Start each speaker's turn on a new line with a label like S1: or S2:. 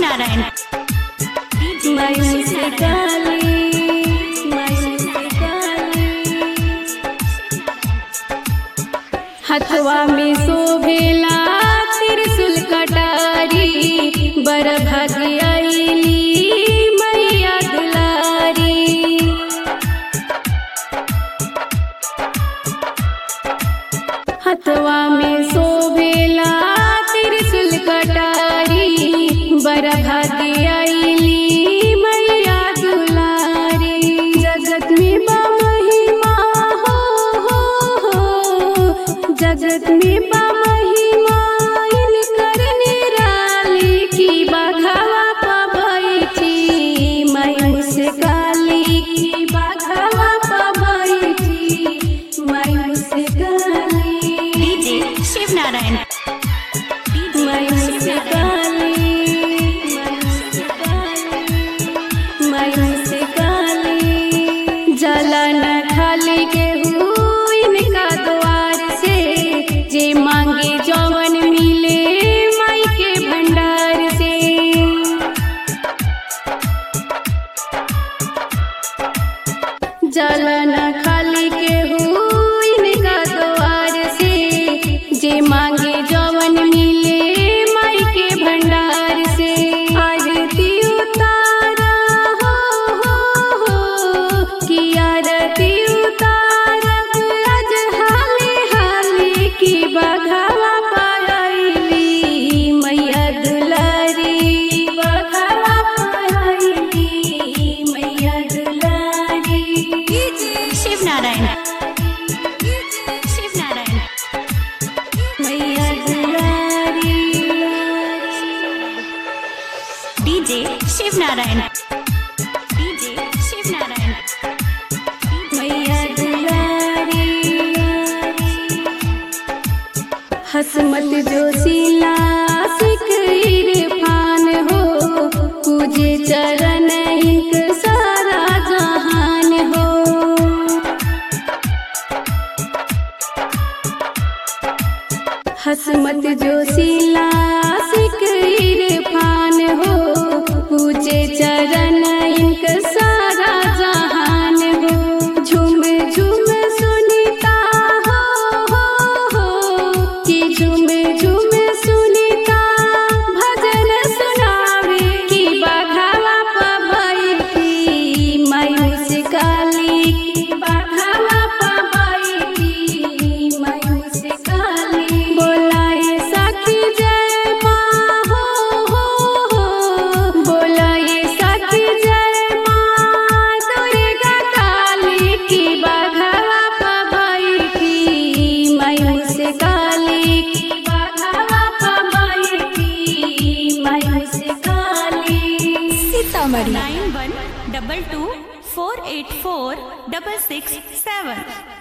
S1: नारायण
S2: हथवा में शोभेला त्रिशूल कटारी बर भागी आईली मैया दुलारी। हथवा में शोभेला त्रिशूल कटारी बर भागी आईली मैया दुलारी। जगत में बा महिमा जगत में बा महिमा इनकर निराली की बाघावा पा बैठी मायूस काली की बाघावा पा बैठी मायूस काली।
S1: डीजे शिव नारायण
S2: मायूस काली मायूस काली। जला न खाली के इनका द्वार से जे मांगे जौवन मिले माई के भंडार से। जला न खाली के इनका द्वार से जे मांगे जौवन मिले माई के भंडार से। आरती उतारा हो कि आरती उतारा आज हाले हाले की बाघावा पायली मैया दुलारी बाघावा पायली मैया दुलारी।
S1: शिव नारायण
S2: मैया दुलारी।
S1: डीजे शिव नारायण
S2: मैया दुलारी। हसमत जोशीला सिख इरफान हो पूजे चरण इनक सारा जहान हो। हसमत जोशीला सिख इरफान हो पूजे चरण इनक सारा जहान हो। झूम झूम सुनीता हो कि झूम झूम सुनीता भजन सुनावे कि बाघावा पा बैठी मायूस काली की बाघावा पा बैठी मायूस काली। बोलाए सखी जय माँ हो बोलाए सखी जय माँ दुर्गा काली की बाघावा पा बैठी मायूस काली की बाघावा पा बैठी मायूस काली।
S1: सीतामढ़ी 912224846667।